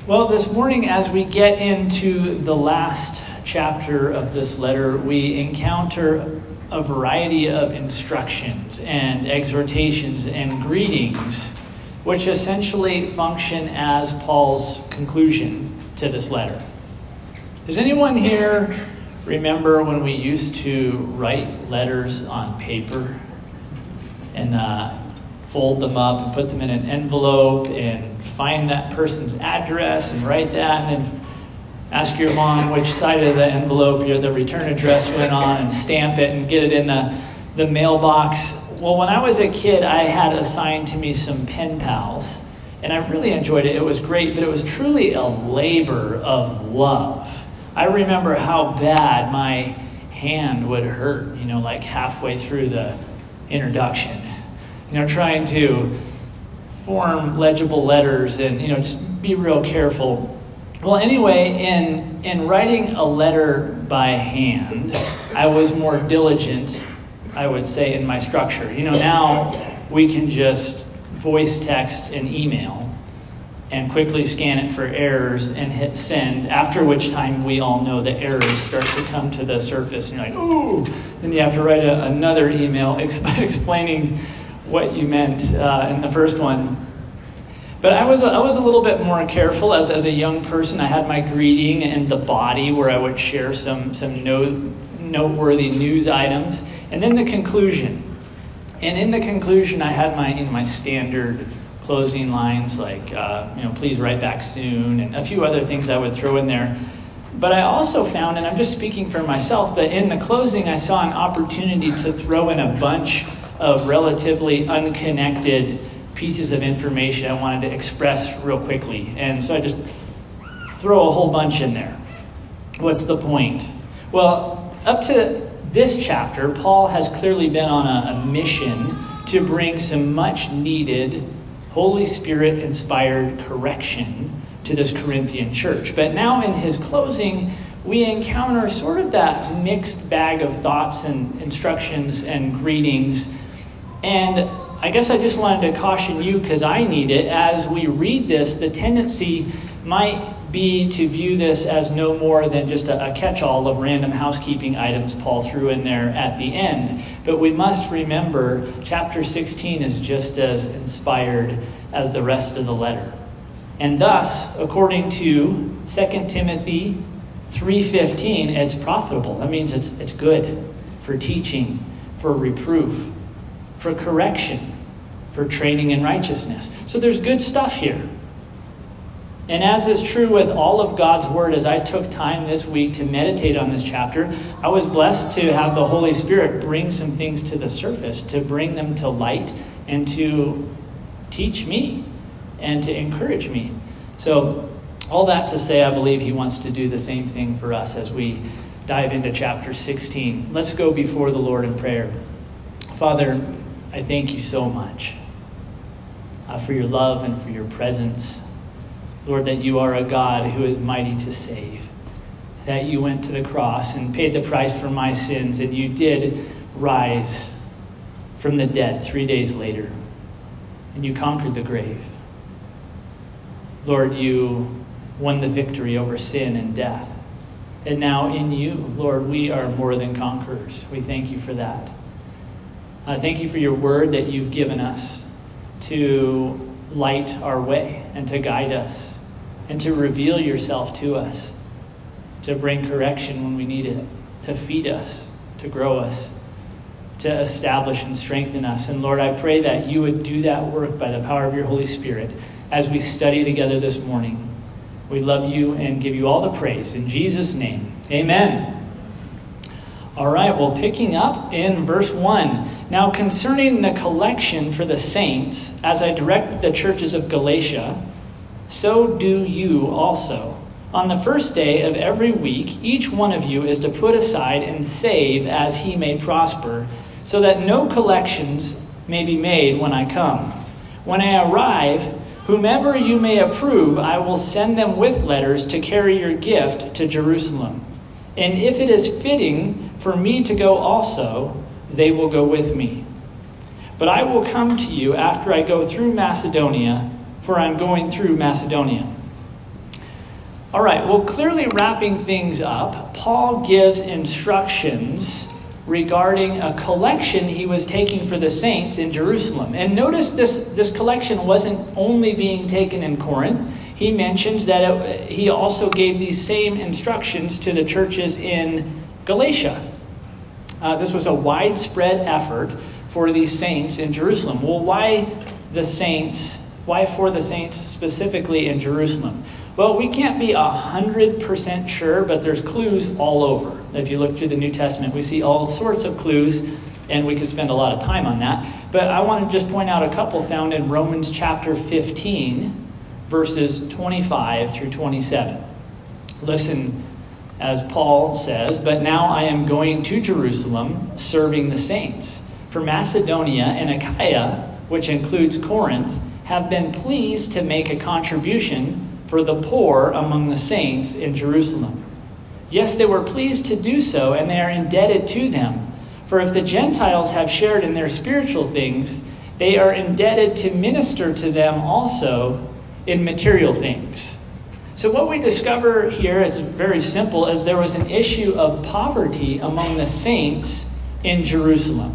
Well, this morning, as we get into the last chapter of this letter, we encounter a variety of instructions and exhortations and greetings, which essentially function as Paul's conclusion to this letter. Does anyone here remember when we used to write letters on paper and fold them up and put them in an envelope and find that person's address and write that, and then ask your mom which side of the envelope the return address went on and stamp it and get it in the mailbox? Well, when I was a kid, I had assigned to me some pen pals, and I really enjoyed it. It was great, but it was truly a labor of love. I remember how bad my hand would hurt, like halfway through the introduction. Trying to form legible letters and, just be real careful. Well, anyway, in writing a letter by hand, I was more diligent, I would say, in my structure. Now we can just voice text and email and quickly scan it for errors and hit send, after which time we all know the errors start to come to the surface. And you're like, ooh! Then you have to write another email explaining what you meant in the first one. But I was a little bit more careful as a young person. I had my greeting in the body where I would share some noteworthy news items, and then the conclusion. And in the conclusion, I had my standard closing lines like please write back soon, and a few other things I would throw in there. But I also found, and I'm just speaking for myself, but in the closing, I saw an opportunity to throw in a bunch of relatively unconnected pieces of information I wanted to express real quickly. And so I just throw a whole bunch in there. What's the point? Well, up to this chapter, Paul has clearly been on a mission to bring some much needed Holy Spirit inspired correction to this Corinthian church. But now in his closing, we encounter sort of that mixed bag of thoughts and instructions and greetings. And I guess I just wanted to caution you, because I need it, as we read this, the tendency might be to view this as no more than just a catch-all of random housekeeping items Paul threw in there at the end. But we must remember chapter 16 is just as inspired as the rest of the letter. And thus, according to 2 Timothy 3:15, it's profitable. That means it's good for teaching, for reproof, for correction, for training in righteousness. So there's good stuff here. And as is true with all of God's word, as I took time this week to meditate on this chapter, I was blessed to have the Holy Spirit bring some things to the surface, to bring them to light and to teach me and to encourage me. So all that to say, I believe he wants to do the same thing for us as we dive into chapter 16. Let's go before the Lord in prayer. Father, I thank you so much for your love and for your presence. Lord, that you are a God who is mighty to save, that you went to the cross and paid the price for my sins, and you did rise from the dead 3 days later, and you conquered the grave. Lord, you won the victory over sin and death. And now in you, Lord, we are more than conquerors. We thank you for that. I thank you for your word that you've given us to light our way and to guide us and to reveal yourself to us, to bring correction when we need it, to feed us, to grow us, to establish and strengthen us. And Lord, I pray that you would do that work by the power of your Holy Spirit as we study together this morning. We love you and give you all the praise. In Jesus' name, amen. All right, well, picking up in verse 1. Now concerning the collection for the saints, as I directed the churches of Galatia, so do you also. On the first day of every week, each one of you is to put aside and save as he may prosper, so that no collections may be made when I come. When I arrive, whomever you may approve, I will send them with letters to carry your gift to Jerusalem. And if it is fitting for me to go also, they will go with me. But I will come to you after I go through Macedonia, for I'm going through Macedonia. All right, well, clearly wrapping things up, Paul gives instructions regarding a collection he was taking for the saints in Jerusalem. And notice this collection wasn't only being taken in Corinth. He mentions that he also gave these same instructions to the churches in Galatia. This was a widespread effort for these saints in Jerusalem. Well, why for the saints specifically in Jerusalem? Well, we can't be 100% sure, but there's clues all over. If you look through the New Testament, we see all sorts of clues, and we could spend a lot of time on that. But I want to just point out a couple found in Romans chapter 15, verses 25 through 27. Listen as Paul says, "But now I am going to Jerusalem, serving the saints. For Macedonia and Achaia, which includes Corinth, have been pleased to make a contribution for the poor among the saints in Jerusalem. Yes, they were pleased to do so, and they are indebted to them. For if the Gentiles have shared in their spiritual things, they are indebted to minister to them also in material things." So what we discover here, it's very simple, is there was an issue of poverty among the saints in Jerusalem.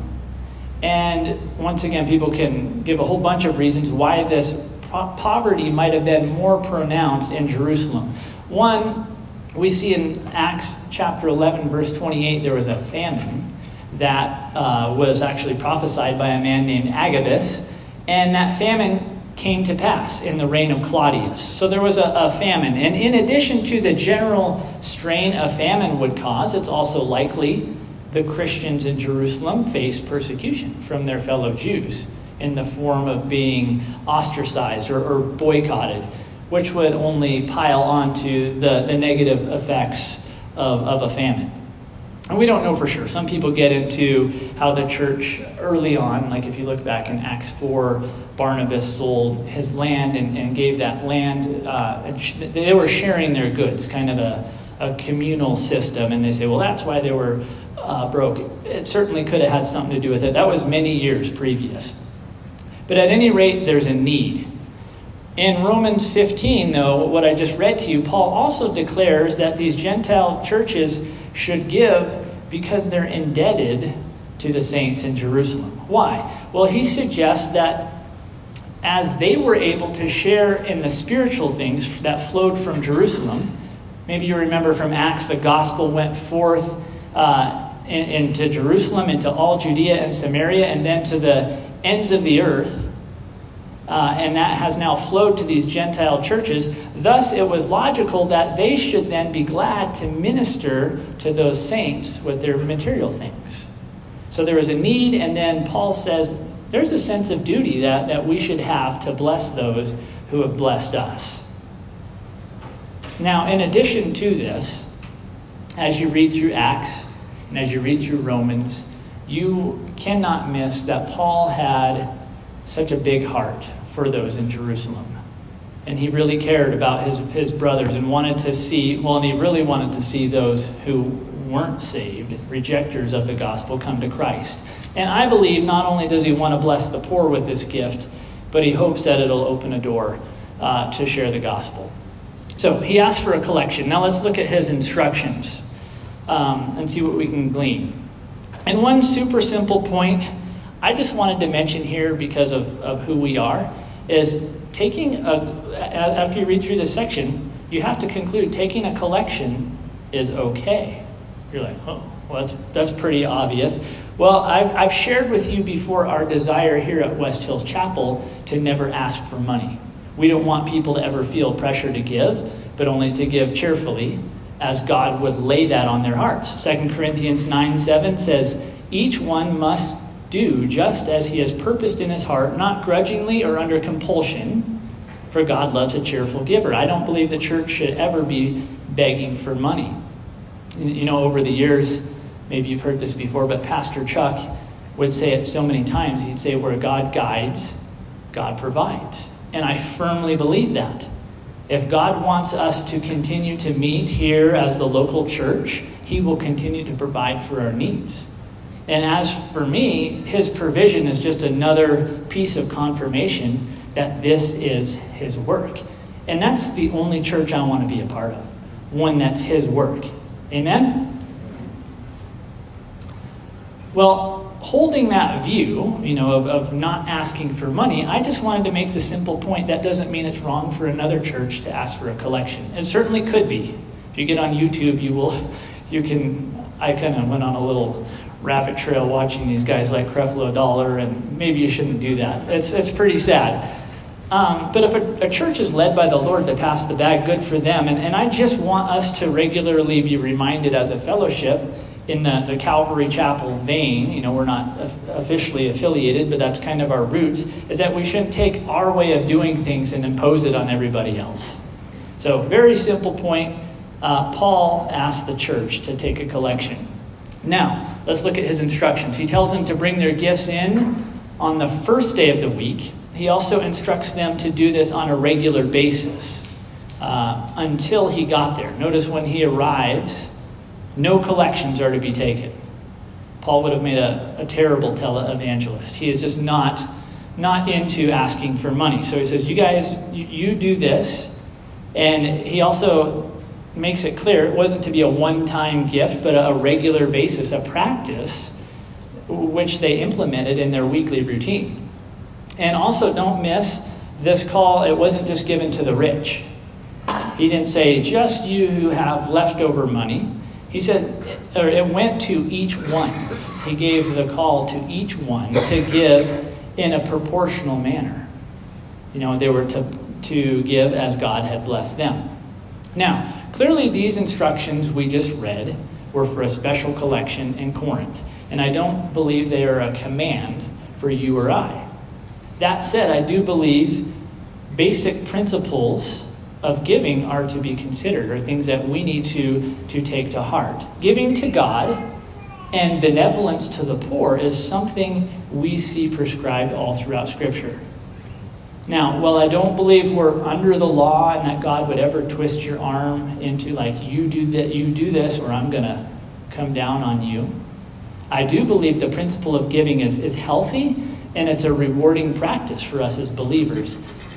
And once again, people can give a whole bunch of reasons why this poverty might have been more pronounced in Jerusalem. One, we see in Acts chapter 11, verse 28, there was a famine that was actually prophesied by a man named Agabus, and that famine came to pass in the reign of Claudius. So there was a famine. And in addition to the general strain a famine would cause, it's also likely the Christians in Jerusalem faced persecution from their fellow Jews in the form of being ostracized or boycotted, which would only pile on to the negative effects of a famine. And we don't know for sure. Some people get into how the church early on, like if you look back in Acts 4, Barnabas sold his land and gave that land. They were sharing their goods, kind of a communal system. And they say, well, that's why they were broke. It certainly could have had something to do with it. That was many years previous. But at any rate, there's a need. In Romans 15, though, what I just read to you, Paul also declares that these Gentile churches should give because they're indebted to the saints in Jerusalem. Why? Well, he suggests that as they were able to share in the spiritual things that flowed from Jerusalem, maybe you remember from Acts, the gospel went forth into Jerusalem, into all Judea and Samaria, and then to the ends of the earth. And that has now flowed to these Gentile churches. Thus, it was logical that they should then be glad to minister to those saints with their material things. So there was a need, and then Paul says there's a sense of duty that we should have to bless those who have blessed us. Now, in addition to this, as you read through Acts and as you read through Romans, you cannot miss that Paul had such a big heart for those in Jerusalem. And he really cared about his brothers and wanted to see, and he really wanted to see those who weren't saved, rejectors of the gospel, come to Christ. And I believe not only does he want to bless the poor with this gift, but he hopes that it'll open a door to share the gospel. So he asked for a collection. Now let's look at his instructions and see what we can glean. And one super simple point I just wanted to mention here because of who we are is after you read through this section, you have to conclude taking a collection is okay. You're like, oh, well, that's pretty obvious. Well, I've shared with you before our desire here at West Hills Chapel to never ask for money. We don't want people to ever feel pressure to give, but only to give cheerfully as God would lay that on their hearts. 2 Corinthians 9:7 says, each one must do just as he has purposed in his heart, not grudgingly or under compulsion, for God loves a cheerful giver. I don't believe the church should ever be begging for money. You know, over the years, maybe you've heard this before, but Pastor Chuck would say it so many times. He'd say, where God guides, God provides. And I firmly believe that. If God wants us to continue to meet here as the local church, he will continue to provide for our needs. And as for me, his provision is just another piece of confirmation that this is his work. And that's the only church I want to be a part of, one that's his work. Amen? Well, holding that view, of not asking for money, I just wanted to make the simple point that doesn't mean it's wrong for another church to ask for a collection. It certainly could be. If you get on YouTube, I kind of went on a little rabbit trail watching these guys like Creflo Dollar, and maybe you shouldn't do that. It's pretty sad. But if a church is led by the Lord to pass the bag, good for them. And I just want us to regularly be reminded as a fellowship in the Calvary Chapel vein, we're not officially affiliated, but that's kind of our roots, is that we shouldn't take our way of doing things and impose it on everybody else. So, very simple point. Paul asked the church to take a collection. Now, let's look at his instructions. He tells them to bring their gifts in on the first day of the week. He also instructs them to do this on a regular basis until he got there. Notice when he arrives, no collections are to be taken. Paul would have made a terrible televangelist. He is just not into asking for money. So he says, you guys, you do this. And he also makes it clear it wasn't to be a one-time gift, but a regular basis, a practice, which they implemented in their weekly routine. And also don't miss this call. It wasn't just given to the rich. He didn't say, just you who have leftover money. He said, or it went to each one. He gave the call to each one to give in a proportional manner. They were to give as God had blessed them. Now, clearly these instructions we just read were for a special collection in Corinth. And I don't believe they are a command for you or I. That said, I do believe basic principles of giving are to be considered, or things that we need to take to heart. Giving to God and benevolence to the poor is something we see prescribed all throughout Scripture. Now, while I don't believe we're under the law and that God would ever twist your arm into like, you do this or I'm going to come down on you, I do believe the principle of giving is healthy, and it's a rewarding practice for us as believers.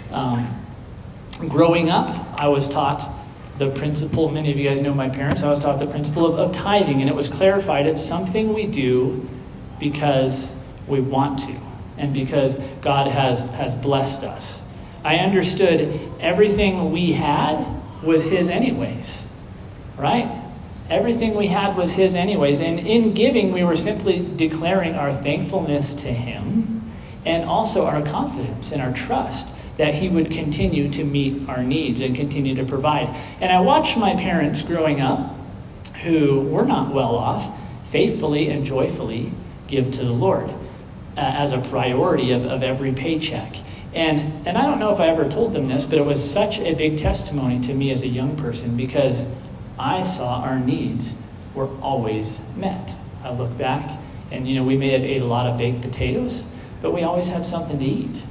Growing up, I was taught the principle, many of you guys know my parents, I was taught the principle of tithing, and it was clarified it's something we do because we want to, and because God has blessed us. I understood everything we had was His anyways, right? Everything we had was His anyways, and in giving we were simply declaring our thankfulness to Him, and also our confidence and our trust that He would continue to meet our needs and continue to provide. And I watched my parents growing up, who were not well off, faithfully and joyfully give to the Lord as a priority of every paycheck. And I don't know if I ever told them this, but it was such a big testimony to me as a young person, because I saw our needs were always met. I look back and, we may have ate a lot of baked potatoes, but we always had something to eat.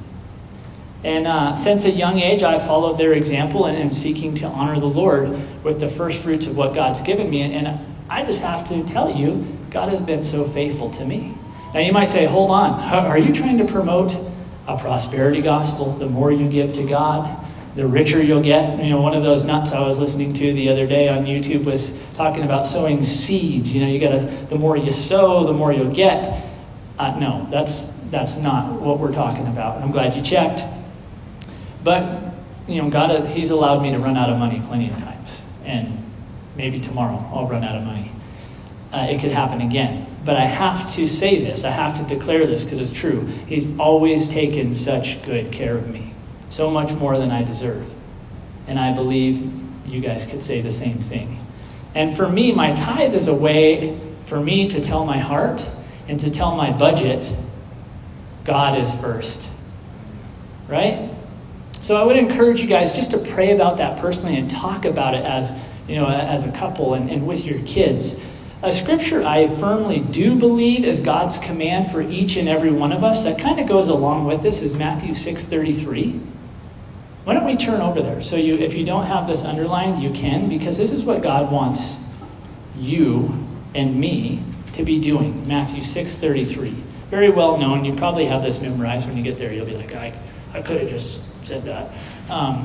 And since a young age, I followed their example and seeking to honor the Lord with the first fruits of what God's given me. And I just have to tell you, God has been so faithful to me. Now you might say, hold on, are you trying to promote a prosperity gospel? The more you give to God, the richer you'll get. One of those nuts I was listening to the other day on YouTube was talking about sowing seeds. The more you sow, the more you'll get. No, that's not what we're talking about. I'm glad you checked. But, God, He's allowed me to run out of money plenty of times. And maybe tomorrow I'll run out of money. It could happen again. But I have to say this. I have to declare this because it's true. He's always taken such good care of me. So much more than I deserve. And I believe you guys could say the same thing. And for me, my tithe is a way for me to tell my heart and to tell my budget, God is first. Right? So I would encourage you guys just to pray about that personally and talk about it as a couple and with your kids. A scripture I firmly do believe is God's command for each and every one of us that kind of goes along with this is Matthew 6:33. Why don't we turn over there? So if you don't have this underlined, you can, because this is what God wants you and me to be doing. Matthew 6:33. Very well known. You probably have this memorized. When you get there, you'll be like, I could have just said that.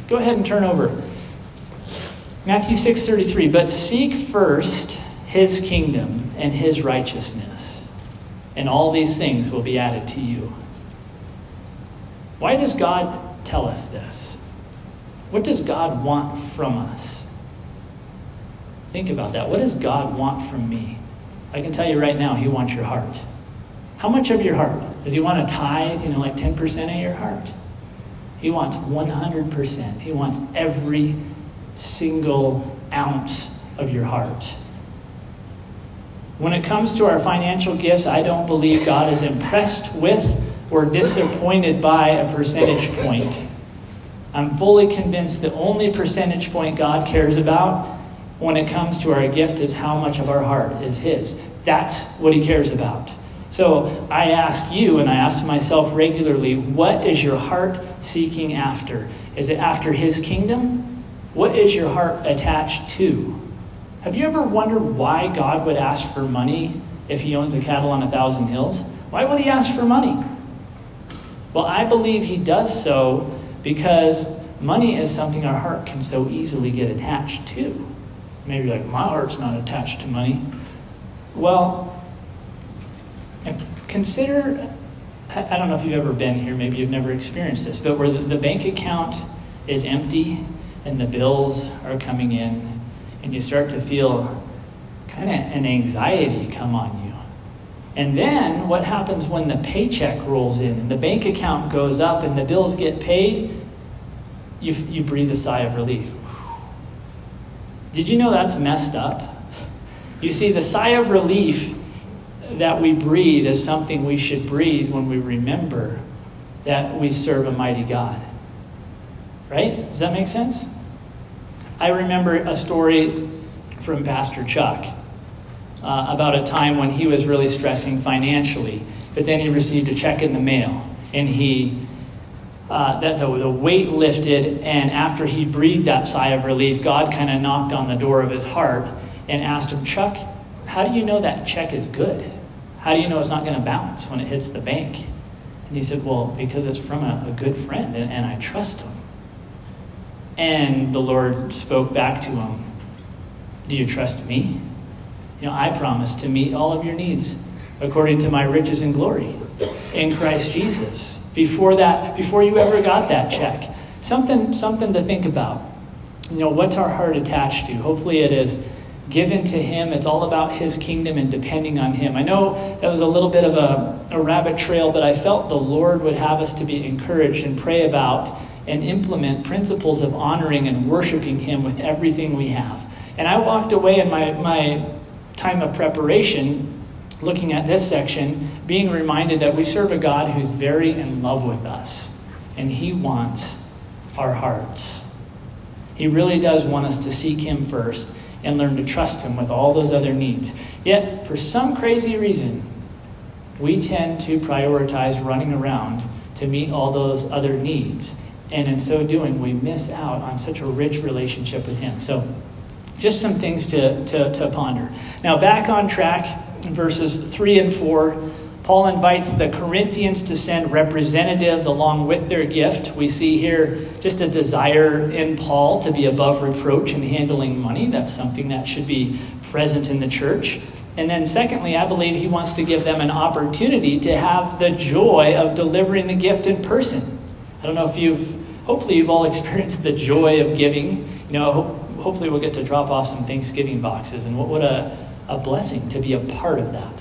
Go ahead and turn over. Matthew 6:33, but seek first his kingdom and his righteousness, and all these things will be added to you. Why does God tell us this? What does God want from us? Think about that. What does God want from me? I can tell you right now, he wants your heart. How much of your heart? Does he want a tithe, like 10% of your heart? He wants 100%. He wants every single ounce of your heart. When it comes to our financial gifts, I don't believe God is impressed with or disappointed by a percentage point. I'm fully convinced the only percentage point God cares about when it comes to our gift is how much of our heart is his. That's what he cares about. So I ask you, and I ask myself regularly, what is your heart seeking after? Is it after his kingdom? What is your heart attached to? Have you ever wondered why God would ask for money if he owns a cattle on 1,000 hills? Why would he ask for money? Well, I believe he does so because money is something our heart can so easily get attached to. Maybe you're like, my heart's not attached to money. Well, consider, I don't know if you've ever been here, maybe you've never experienced this, but where the bank account is empty and the bills are coming in, and you start to feel kind of an anxiety come on you. And then what happens when the paycheck rolls in and the bank account goes up and the bills get paid? You breathe a sigh of relief. Did you know that's messed up? You see, the sigh of relief that we breathe is something we should breathe when we remember that we serve a mighty God. Right? Does that make sense? I remember a story from Pastor Chuck about a time when he was really stressing financially, but then he received a check in the mail, and the weight lifted, and after he breathed that sigh of relief, God kind of knocked on the door of his heart and asked him, Chuck, how do you know that check is good? How do you know it's not going to bounce when it hits the bank? And he said, well, because it's from a good friend, and I trust him. And the Lord spoke back to him, do you trust me? I promise to meet all of your needs according to my riches and glory in Christ Jesus. Before you ever got that check. Something to think about. What's our heart attached to? Hopefully it is given to him. It's all about his kingdom and depending on him. I know that was a little bit of a rabbit trail, but I felt the Lord would have us to be encouraged and pray about and implement principles of honoring and worshiping him with everything we have. And I walked away in my time of preparation, looking at this section, being reminded that we serve a God who's very in love with us, and he wants our hearts. He really does want us to seek him first and learn to trust him with all those other needs. Yet, for some crazy reason, we tend to prioritize running around to meet all those other needs. And in so doing, we miss out on such a rich relationship with him. So, just some things to ponder. Now, back on track, in verses 3 and 4, Paul invites the Corinthians to send representatives along with their gift. We see here just a desire in Paul to be above reproach in handling money. That's something that should be present in the church. And then secondly, I believe he wants to give them an opportunity to have the joy of delivering the gift in person. I don't know if hopefully you've all experienced the joy of giving. Hopefully we'll get to drop off some Thanksgiving boxes, and what a blessing to be a part of that.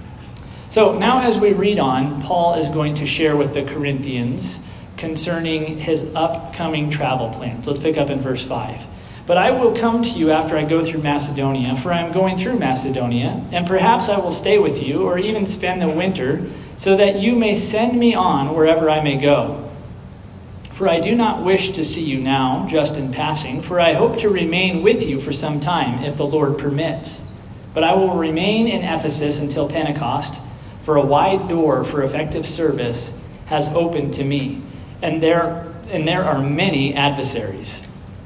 So now as we read on, Paul is going to share with the Corinthians concerning his upcoming travel plans. Let's pick up in verse 5. But I will come to you after I go through Macedonia, for I am going through Macedonia, and perhaps I will stay with you or even spend the winter, so that you may send me on wherever I may go. For I do not wish to see you now, just in passing, for I hope to remain with you for some time, if the Lord permits. But I will remain in Ephesus until Pentecost, for a wide door for effective service has opened to me, and there are many adversaries.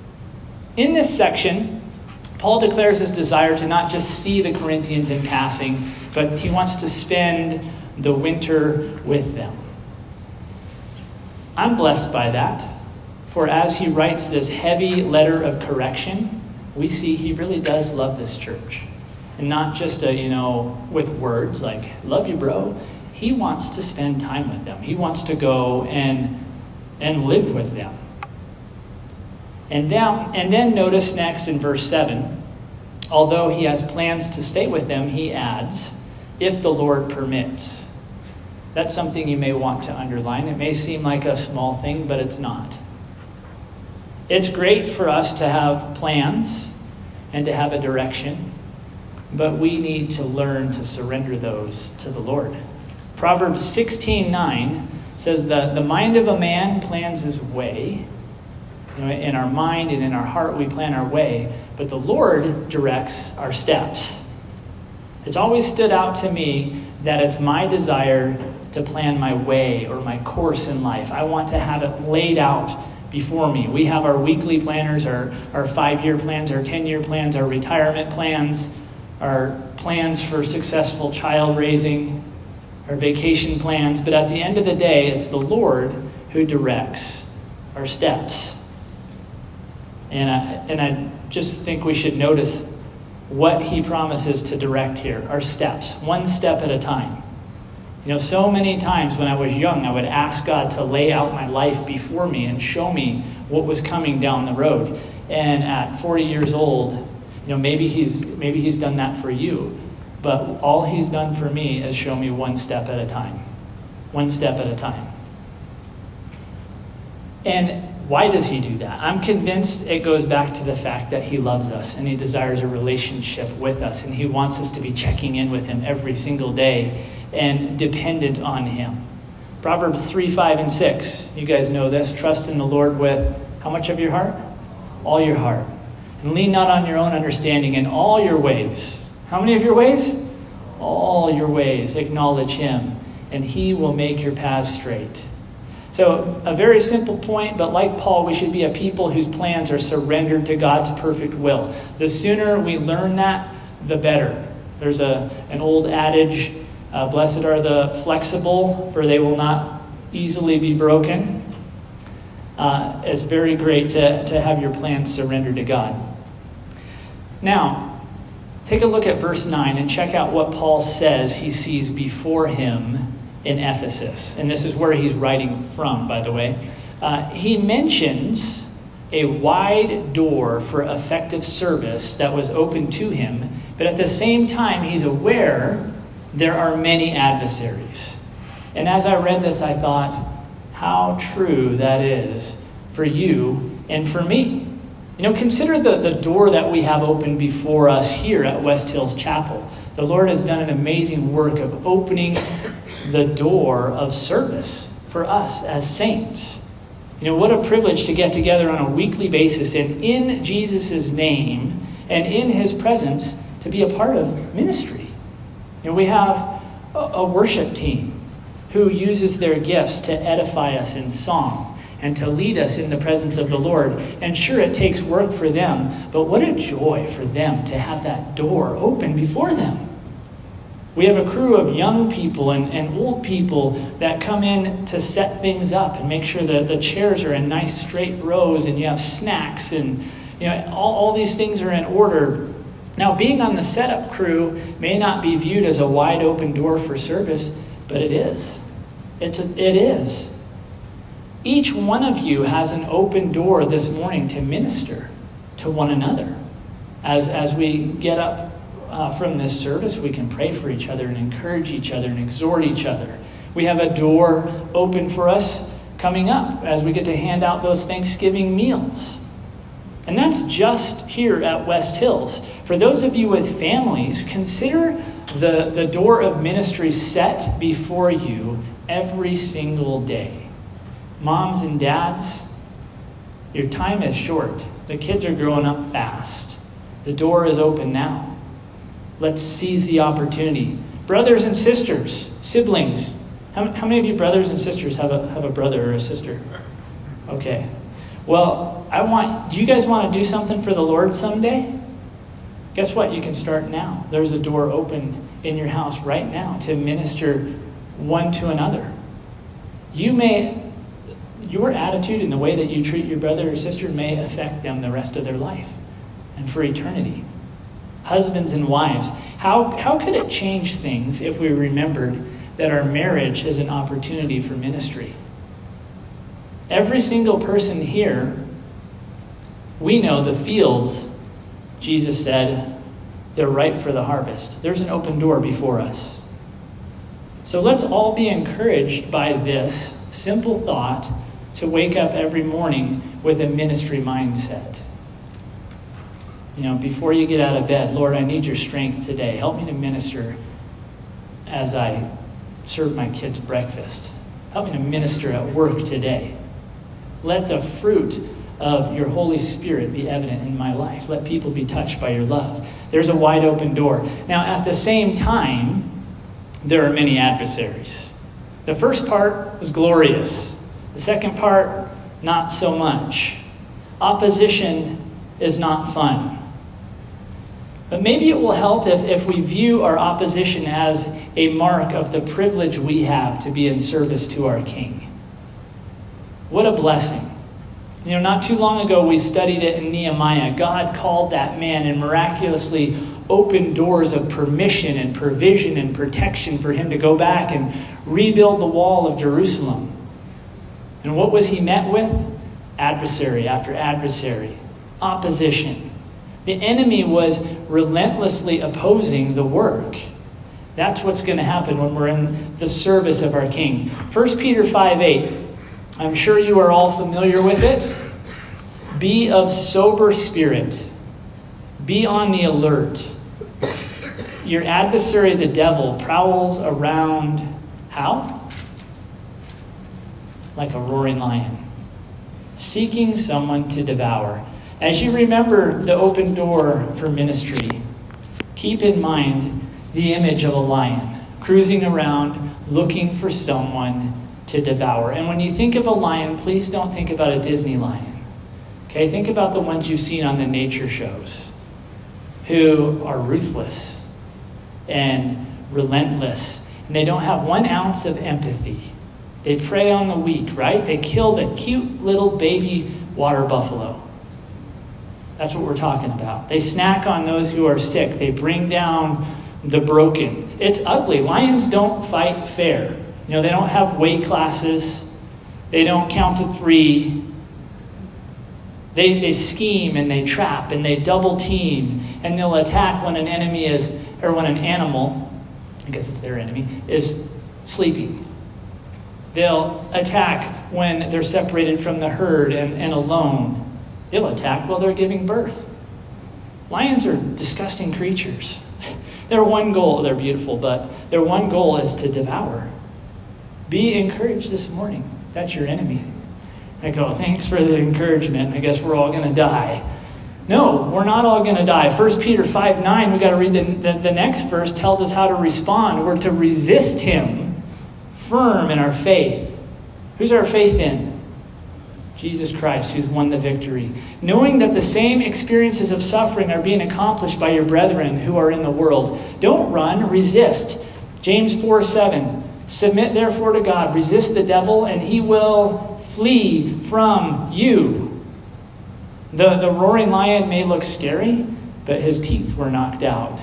In this section, Paul declares his desire to not just see the Corinthians in passing, but he wants to spend the winter with them. I'm blessed by that. For as he writes this heavy letter of correction, we see he really does love this church. And not just with words like, love you, bro. He wants to spend time with them. He wants to go and live with them. And then notice next in verse 7, although he has plans to stay with them, he adds, if the Lord permits. That's something you may want to underline. It may seem like a small thing, but it's not. It's great for us to have plans and to have a direction, but we need to learn to surrender those to the Lord. Proverbs 16:9 says that the mind of a man plans his way. In our mind and in our heart we plan our way, but the Lord directs our steps. It's always stood out to me that it's my desire to plan my way or my course in life. I want to have it laid out before me. We have our weekly planners, our 5-year plans, our 10-year plans, our retirement plans, our plans for successful child raising, our vacation plans. But at the end of the day, it's the Lord who directs our steps. And I just think we should notice what he promises to direct here, our steps, one step at a time. So many times when I was young, I would ask God to lay out my life before me and show me what was coming down the road. And at 40 years old, maybe he's done that for you. But all he's done for me is show me one step at a time. One step at a time. And why does he do that? I'm convinced it goes back to the fact that he loves us and he desires a relationship with us, and he wants us to be checking in with him every single day and dependent on him. Proverbs 3:5-6. You guys know this. Trust in the Lord with how much of your heart? All your heart. And lean not on your own understanding. In all your ways. How many of your ways? All your ways. Acknowledge him, and he will make your paths straight. So a very simple point, but like Paul, we should be a people whose plans are surrendered to God's perfect will. The sooner we learn that, the better. There's an old adage, blessed are the flexible, for they will not easily be broken. It's very great to have your plans surrendered to God. Now, take a look at verse 9 and check out what Paul says he sees before him in Ephesus. And this is where he's writing from, by the way. He mentions a wide door for effective service that was open to him, but at the same time, he's aware there are many adversaries. And as I read this, I thought, how true that is for you and for me. Consider the door that we have open before us here at West Hills Chapel. The Lord has done an amazing work of opening the door of service for us as saints. What a privilege to get together on a weekly basis and in Jesus' name and in his presence to be a part of ministry. We have a worship team who uses their gifts to edify us in song and to lead us in the presence of the Lord. And sure, it takes work for them, but what a joy for them to have that door open before them. We have a crew of young people and old people that come in to set things up and make sure that the chairs are in nice straight rows and you have snacks and all these things are in order. Now, being on the setup crew may not be viewed as a wide open door for service, but it is. It is. Each one of you has an open door this morning to minister to one another. As we get up from this service, we can pray for each other and encourage each other and exhort each other. We have a door open for us coming up as we get to hand out those Thanksgiving meals. And that's just here at West Hills. For those of you with families, consider the door of ministry set before you every single day. Moms and dads, your time is short. The kids are growing up fast. The door is open now. Let's seize the opportunity. Brothers and sisters, siblings. How many of you brothers and sisters have a brother or a sister? Okay. Well, do you guys want to do something for the Lord someday? Guess what? You can start now. There's a door open in your house right now to minister one to another. You may your attitude and the way that you treat your brother or sister may affect them the rest of their life and for eternity. Husbands and wives, how could it change things if we remembered that our marriage is an opportunity for ministry? Every single person here, we know the fields, Jesus said, they're ripe for the harvest. There's an open door before us. So let's all be encouraged by this simple thought to wake up every morning with a ministry mindset. Before you get out of bed, Lord, I need your strength today. Help me to minister as I serve my kids breakfast. Help me to minister at work today. Let the fruit of your Holy Spirit be evident in my life. Let people be touched by your love. There's a wide open door. Now, at the same time, there are many adversaries. The first part was glorious. The second part, not so much. Opposition is not fun. But maybe it will help if we view our opposition as a mark of the privilege we have to be in service to our King. What a blessing. Not too long ago we studied it in Nehemiah. God called that man and miraculously opened doors of permission and provision and protection for him to go back and rebuild the wall of Jerusalem. And what was he met with? Adversary after adversary. Opposition. The enemy was relentlessly opposing the work. That's what's going to happen when we're in the service of our King. 1 Peter 5:8. I'm sure you are all familiar with it. Be of sober spirit. Be on the alert. Your adversary, the devil, prowls around, how? Like a roaring lion, seeking someone to devour. As you remember the open door for ministry, keep in mind the image of a lion cruising around looking for someone to devour. And when you think of a lion, please don't think about a Disney lion. Okay, think about the ones you've seen on the nature shows who are ruthless and relentless. And they don't have 1 ounce of empathy. They prey on the weak, right? They kill the cute little baby water buffalo. That's what we're talking about. They snack on those who are sick. They bring down the broken. It's ugly. Lions don't fight fair. They don't have weight classes. They don't count to 3. They scheme and they trap and they double team and they'll attack when an enemy is, or when an animal, I guess it's their enemy, is sleeping. They'll attack when they're separated from the herd and alone. They'll attack while they're giving birth. Lions are disgusting creatures. Their one goal, they're beautiful, but their one goal is to devour. Be encouraged this morning. That's your enemy. I go, thanks for the encouragement. I guess we're all going to die. No, we're not all going to die. 1 Peter 5:9, we got to read the next verse, tells us how to respond. We're to resist him, firm in our faith. Who's our faith in? Jesus Christ, who's won the victory. Knowing that the same experiences of suffering are being accomplished by your brethren who are in the world. Don't run, resist. James 4:7. Submit therefore to God. Resist the devil and he will flee from you. The roaring lion may look scary, but his teeth were knocked out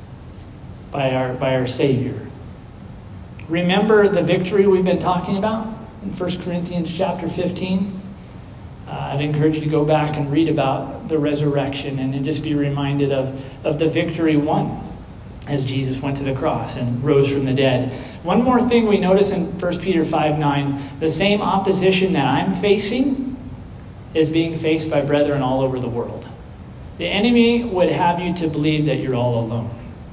by our Savior. Remember the victory we've been talking about in 1 Corinthians chapter 15? I'd encourage you to go back and read about the resurrection and just be reminded of the victory won as Jesus went to the cross and rose from the dead. One more thing we notice in 1 Peter 5:9, the same opposition that I'm facing is being faced by brethren all over the world. The enemy would have you to believe that you're all alone.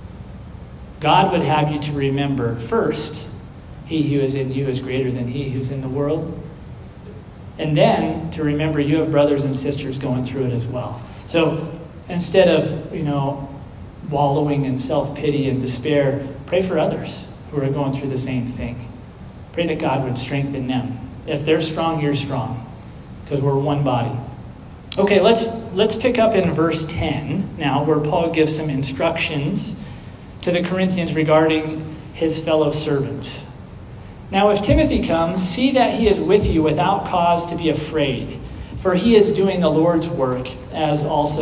God would have you to remember, first, he who is in you is greater than he who's in the world. And then to remember you have brothers and sisters going through it as well. So instead of, wallowing in self-pity and despair, pray for others who are going through the same thing. Pray that God would strengthen them. If they're strong, you're strong, because we're one body. Okay, let's pick up in verse 10 now, where Paul gives some instructions to the Corinthians regarding his fellow servants. Now if Timothy comes, see that he is with you without cause to be afraid, for he is doing the Lord's work, as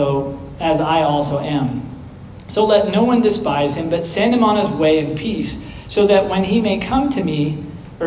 I also am. So let no one despise him, but send him on his way in peace, so that he may come to me,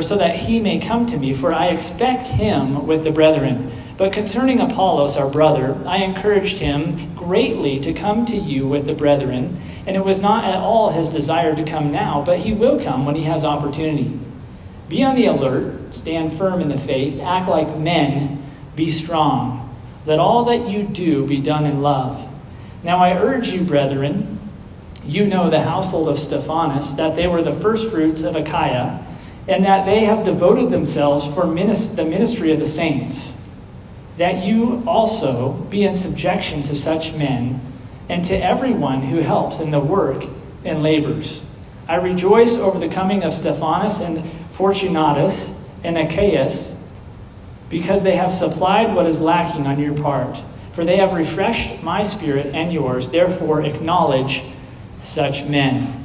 for I expect him with the brethren. But concerning Apollos, our brother, I encouraged him greatly to come to you with the brethren, and it was not at all his desire to come now, but he will come when he has opportunity. Be on the alert, stand firm in the faith, act like men, be strong. Let all that you do be done in love. Now I urge you, brethren, you know the household of Stephanas, that they were the firstfruits of Achaia, and that they have devoted themselves for the ministry of the saints. That you also be in subjection to such men, and to everyone who helps in the work and labors. I rejoice over the coming of Stephanas and Fortunatus and Achaeus, because they have supplied what is lacking on your part. For they have refreshed my spirit and yours. Therefore acknowledge such men.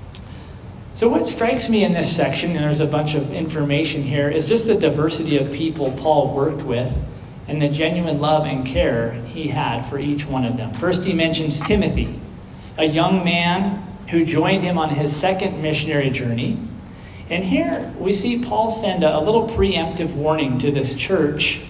So what strikes me in this section, and there's a bunch of information here, is just the diversity of people Paul worked with and the genuine love and care he had for each one of them. First, he mentions Timothy, a young man who joined him on his second missionary journey. And here we see Paul send a little preemptive warning to this church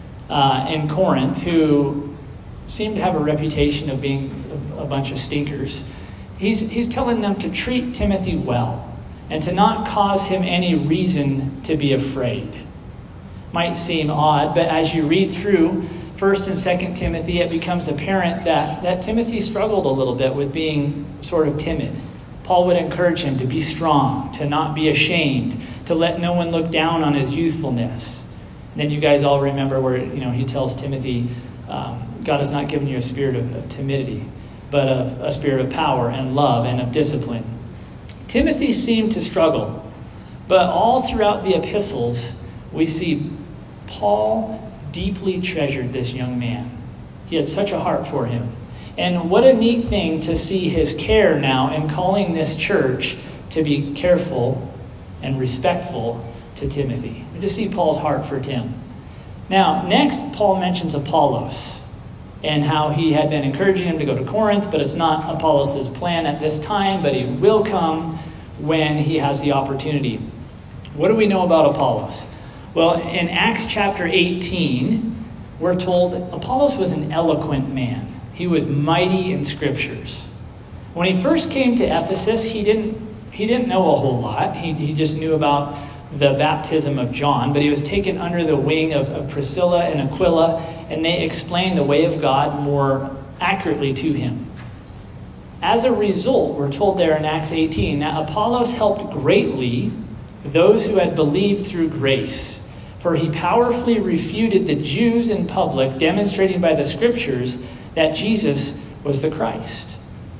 in Corinth, who seemed to have a reputation of being a bunch of stinkers. He's telling them to treat Timothy well and to not cause him any reason to be afraid. Might seem odd, but as you read through 1st and 2nd Timothy, it becomes apparent that Timothy struggled a little bit with being sort of timid. Paul would encourage him to be strong, to not be ashamed, to let no one look down on his youthfulness. And then you guys all remember where he tells Timothy, God has not given you a spirit of timidity, but of a spirit of power and love and of discipline. Timothy seemed to struggle, but all throughout the epistles, we see Paul deeply treasured this young man. He had such a heart for him. And what a neat thing to see his care now in calling this church to be careful and respectful to Timothy. We just see Paul's heart for Tim. Now, next, Paul mentions Apollos and how he had been encouraging him to go to Corinth, but it's not Apollos' plan at this time, but he will come when he has the opportunity. What do we know about Apollos? Well, in Acts chapter 18, we're told Apollos was an eloquent man. He was mighty in scriptures. When he first came to Ephesus, he didn't know a whole lot. He just knew about the baptism of John, but he was taken under the wing of Priscilla and Aquila, and they explained the way of God more accurately to him. As a result, we're told there in Acts 18, that Apollos helped greatly those who had believed through grace, for he powerfully refuted the Jews in public, demonstrating by the scriptures that Jesus was the Christ.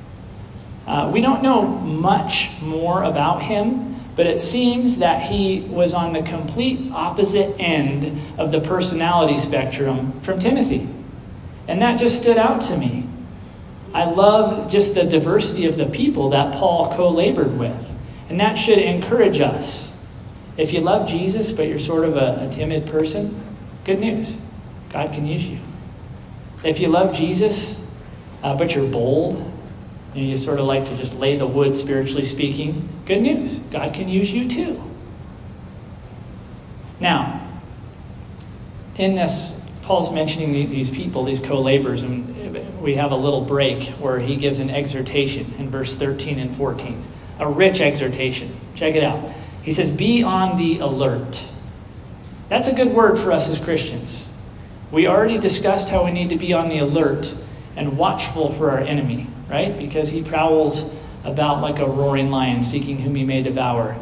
We don't know much more about him, but it seems that he was on the complete opposite end of the personality spectrum from Timothy. And that just stood out to me. I love just the diversity of the people that Paul co-labored with. And that should encourage us. If you love Jesus, but you're sort of a timid person, good news. God can use you. If you love Jesus, but you're bold, and you sort of like to just lay the wood, spiritually speaking, good news. God can use you too. Now, in this, Paul's mentioning these people, these co-laborers, and we have a little break where he gives an exhortation in verse 13 and 14. A rich exhortation. Check it out. He says, be on the alert. That's a good word for us as Christians. We already discussed how we need to be on the alert and watchful for our enemy, right? Because he prowls about like a roaring lion, seeking whom he may devour.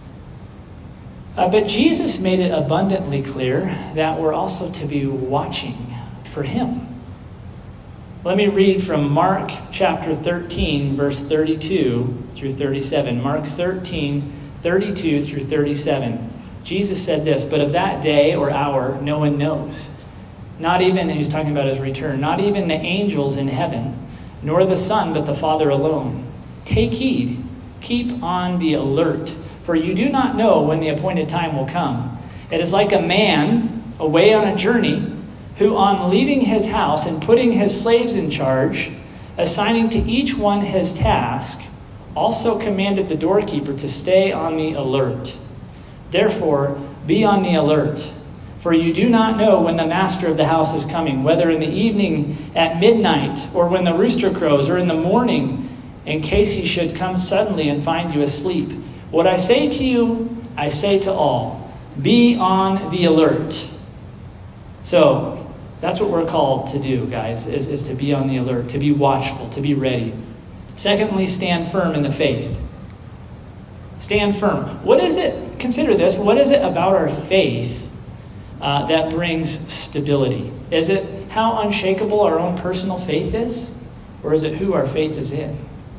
But Jesus made it abundantly clear that we're also to be watching for him. Let me read from Mark chapter 13, verse 32 through 37. Mark 13, 32 through 37. Jesus said this, but of that day or hour no one knows. Not even, he's talking about his return, not even the angels in heaven, nor the Son, but the Father alone. Take heed, keep on the alert, for you do not know when the appointed time will come. It is like a man away on a journey who, on leaving his house and putting his slaves in charge, assigning to each one his task, also commanded the doorkeeper to stay on the alert. Therefore, be on the alert, for you do not know when the master of the house is coming, whether in the evening, at midnight, or when the rooster crows, or in the morning, in case he should come suddenly and find you asleep. What I say to you, I say to all, be on the alert. So, that's what we're called to do, guys, is to be on the alert, to be watchful, to be ready. Secondly, stand firm in the faith. Stand firm. What is it? Consider this. What is it about our faith that brings stability? Is it how unshakable our own personal faith is? Or is it who our faith is in?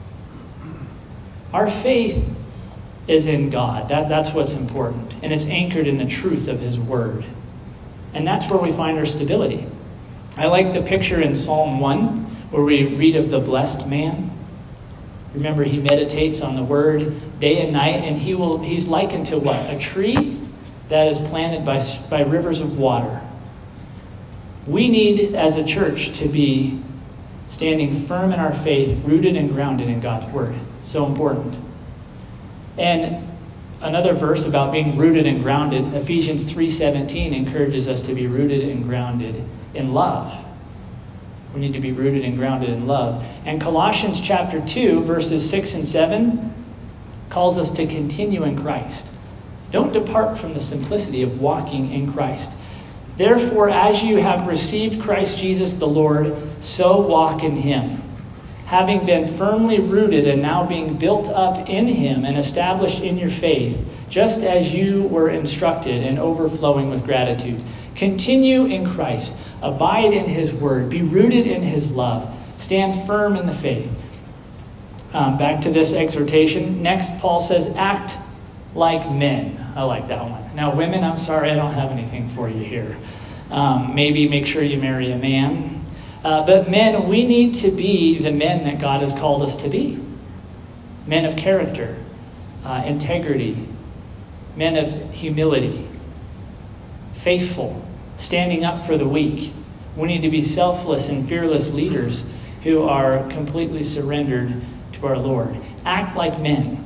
Our faith is in God. That's what's important. And it's anchored in the truth of His Word. And that's where we find our stability. I like the picture in Psalm 1 where we read of the blessed man. Remember, he meditates on the Word day and night, and he's likened to what? A tree that is planted by rivers of water. We need, as a church, to be standing firm in our faith, rooted and grounded in God's Word. It's so important. And another verse about being rooted and grounded, Ephesians 3:17, encourages us to be rooted and grounded in love. We need to be rooted and grounded in love. And Colossians chapter 2, verses 6 and 7, calls us to continue in Christ. Don't depart from the simplicity of walking in Christ. Therefore, as you have received Christ Jesus the Lord, so walk in Him, having been firmly rooted and now being built up in Him and established in your faith, just as you were instructed and overflowing with gratitude. Continue in Christ. Abide in His Word. Be rooted in His love. Stand firm in the faith. Back to this exhortation. Next, Paul says, act like men. I like that one. Now, women, I'm sorry, I don't have anything for you here. Maybe make sure you marry a man. But men, we need to be the men that God has called us to be. Men of character, integrity, men of humility, faithful, standing up for the weak. We need to be selfless and fearless leaders who are completely surrendered to our Lord. Act like men.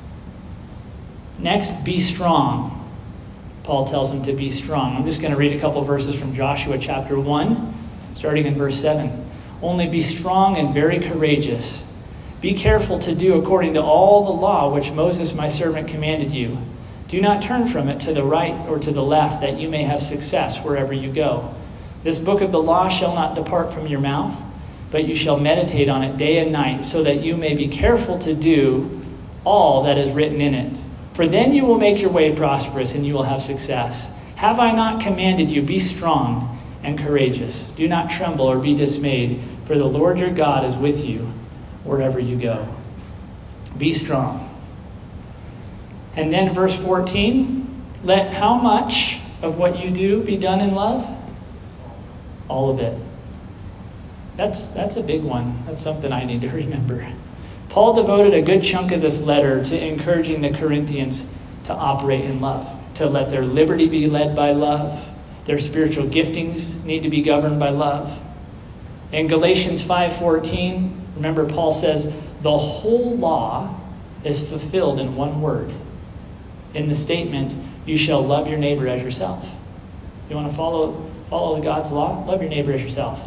Next, be strong. Paul tells them to be strong. I'm just going to read a couple verses from Joshua chapter 1, starting in verse 7. Only be strong and very courageous. Be careful to do according to all the law which Moses my servant commanded you. Do not turn from it to the right or to the left, that you may have success wherever you go. This book of the law shall not depart from your mouth, but you shall meditate on it day and night, so that you may be careful to do all that is written in it. For then you will make your way prosperous, and you will have success. Have I not commanded you, be strong and courageous? Do not tremble or be dismayed, for the Lord your God is with you wherever you go. Be strong. And then verse 14, let how much of what you do be done in love? All of it. That's a big one. That's something I need to remember. Paul devoted a good chunk of this letter to encouraging the Corinthians to operate in love, to let their liberty be led by love. Their spiritual giftings need to be governed by love. In Galatians 5:14, remember Paul says, the whole law is fulfilled in one word. In the statement, you shall love your neighbor as yourself. You want to follow God's law? Love your neighbor as yourself.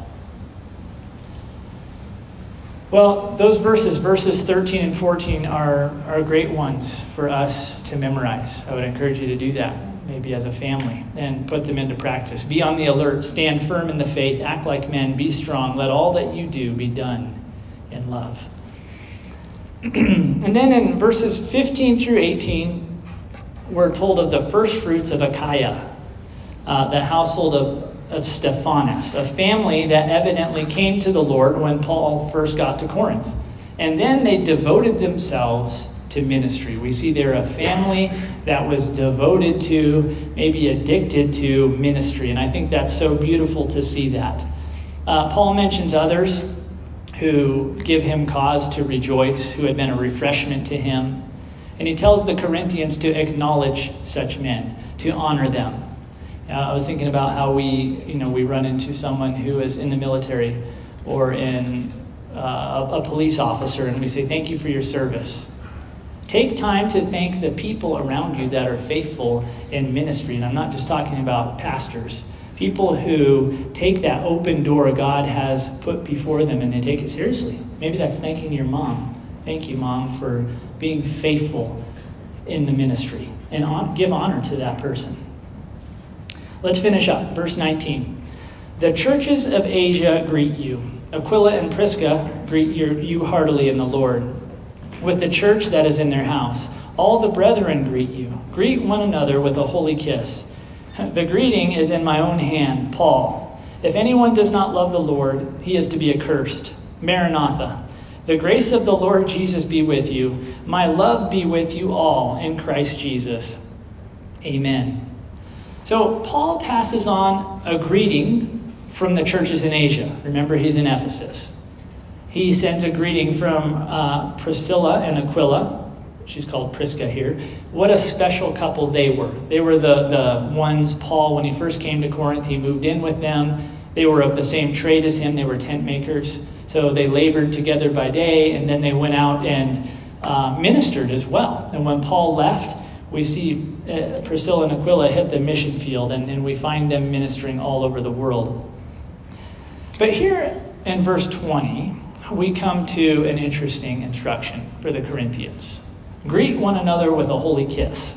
Well, those verses 13 and 14, are great ones for us to memorize. I would encourage you to do that, maybe as a family, and put them into practice. Be on the alert, stand firm in the faith, act like men, be strong. Let all that you do be done in love. And then in verses 15 through 18, we're told of the first fruits of Achaia, the household of Stephanas, a family that evidently came to the Lord when Paul first got to Corinth. And then they devoted themselves to ministry. We see they're a family that was devoted to, maybe addicted to ministry. And I think that's so beautiful to see that. Paul mentions others who give him cause to rejoice, who had been a refreshment to him. And he tells the Corinthians to acknowledge such men, to honor them. I was thinking about how we run into someone who is in the military or in a police officer, and we say, thank you for your service. Take time to thank the people around you that are faithful in ministry. And I'm not just talking about pastors. People who take that open door God has put before them and they take it seriously. Maybe that's thanking your mom. Thank you, Mom, for being faithful in the ministry. And give honor to that person. Let's finish up. Verse 19. The churches of Asia greet you. Aquila and Prisca greet you heartily in the Lord. With the church that is in their house. All the brethren greet you. Greet one another with a holy kiss. The greeting is in my own hand, Paul. If anyone does not love the Lord, he is to be accursed. Maranatha. The grace of the Lord Jesus be with you. My love be with you all in Christ Jesus. Amen. So Paul passes on a greeting from the churches in Asia. Remember, he's in Ephesus. He sends a greeting from Priscilla and Aquila. She's called Prisca here. What a special couple they were. They were the ones Paul, when he first came to Corinth, he moved in with them. They were of the same trade as him. They were tent makers. So they labored together by day, and then they went out and ministered as well. And when Paul left, we see Priscilla and Aquila hit the mission field, and we find them ministering all over the world. But here in verse 20, we come to an interesting instruction for the Corinthians. Greet one another with a holy kiss.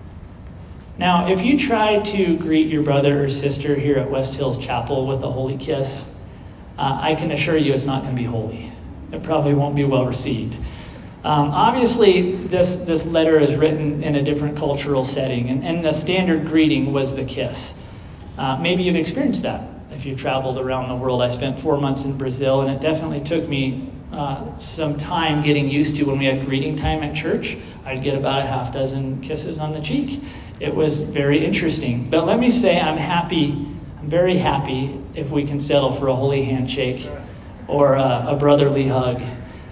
Now, if you try to greet your brother or sister here at West Hills Chapel with a holy kiss, I can assure you it's not going to be holy. It probably won't be well received. Obviously, this letter is written in a different cultural setting, and the standard greeting was the kiss. Maybe you've experienced that if you've traveled around the world. I spent 4 months in Brazil, and it definitely took me some time getting used to when we had greeting time at church. I'd get about a half dozen kisses on the cheek. It was very interesting. But let me say I'm very happy if we can settle for a holy handshake or a brotherly hug.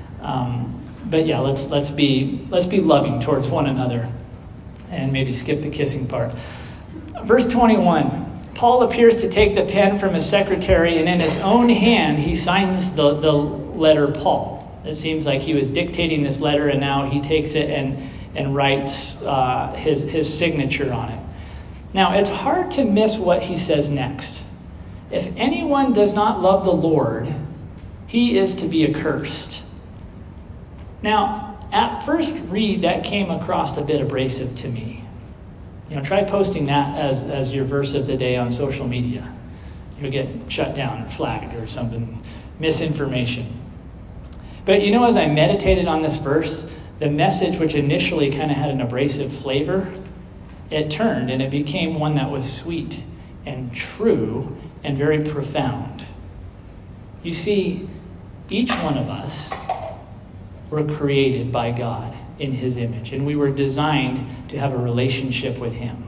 But yeah, let's be loving towards one another and maybe skip the kissing part. Verse 21. Paul appears to take the pen from his secretary, and in his own hand he signs the letter Paul. It seems like he was dictating this letter, and now he takes it and writes his signature on it. Now, it's hard to miss what he says next. If anyone does not love the Lord, he is to be accursed. Now, at first read, that came across a bit abrasive to me. Try posting that as your verse of the day on social media. You'll get shut down or flagged or something, misinformation. But as I meditated on this verse, the message, which initially kind of had an abrasive flavor, it turned and it became one that was sweet and true and very profound. You see, each one of us were created by God in his image, and we were designed to have a relationship with him.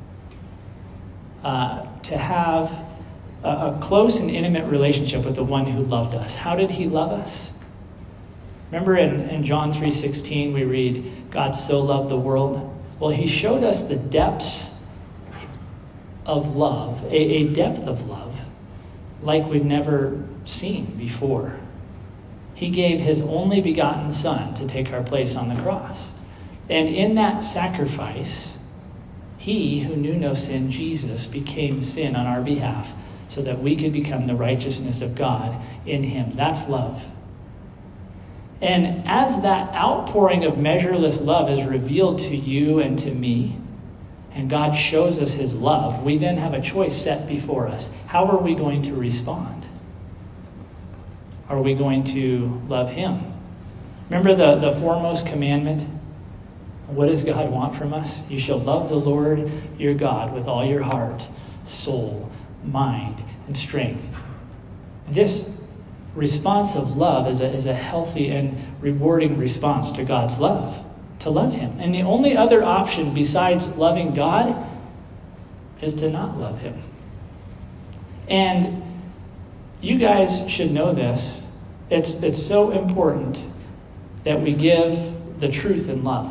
To have a close and intimate relationship with the one who loved us. How did he love us? Remember in John 3:16 we read, God so loved the world. Well, he showed us the depths of love, a depth of love like we've never seen before. He gave his only begotten Son to take our place on the cross. And in that sacrifice, he who knew no sin, Jesus, became sin on our behalf so that we could become the righteousness of God in him. That's love. And as that outpouring of measureless love is revealed to you and to me, and God shows us his love, we then have a choice set before us. How are we going to respond? Are we going to love him? Remember the foremost commandment? What does God want from us? You shall love the Lord your God with all your heart, soul, mind, and strength. This response of love is a healthy and rewarding response to God's love, to love him. And the only other option besides loving God is to not love him. And you guys should know this. It's so important that we give the truth in love.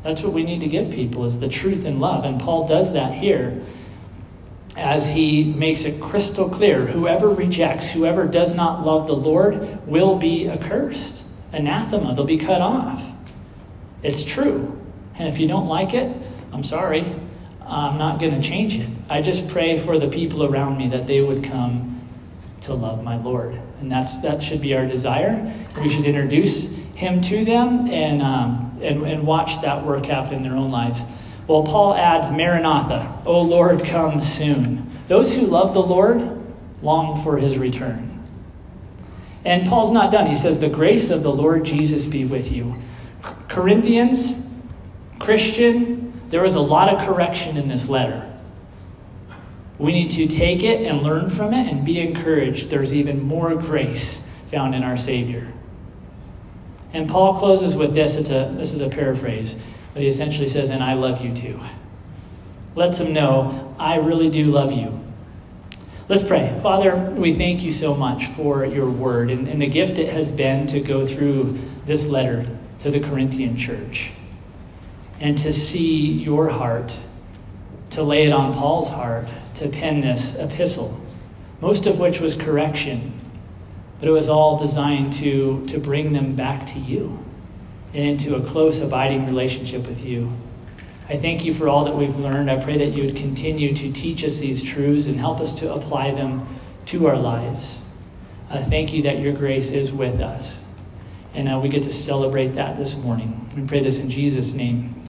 That's what we need to give people, is the truth in love. And Paul does that here as he makes it crystal clear. Whoever rejects, whoever does not love the Lord will be accursed. Anathema, they'll be cut off. It's true. And if you don't like it, I'm sorry. I'm not going to change it. I just pray for the people around me that they would come to love my Lord. And that should be our desire. We should introduce him to them and watch that work happen in their own lives. Well, Paul adds, Maranatha, O Lord, come soon. Those who love the Lord long for his return. And Paul's not done. He says, the grace of the Lord Jesus be with you. Corinthians, Christian, there was a lot of correction in this letter. We need to take it and learn from it and be encouraged. There's even more grace found in our Savior. And Paul closes with this. This is a paraphrase, but he essentially says, and I love you too. Lets them know, I really do love you. Let's pray. Father, we thank you so much for your word and the gift it has been to go through this letter to the Corinthian church and to see your heart, to lay it on Paul's heart, to pen this epistle, most of which was correction. But it was all designed to bring them back to you and into a close, abiding relationship with you. I thank you for all that we've learned. I pray that you would continue to teach us these truths and help us to apply them to our lives. Thank you that your grace is with us. And we get to celebrate that this morning. We pray this in Jesus' name.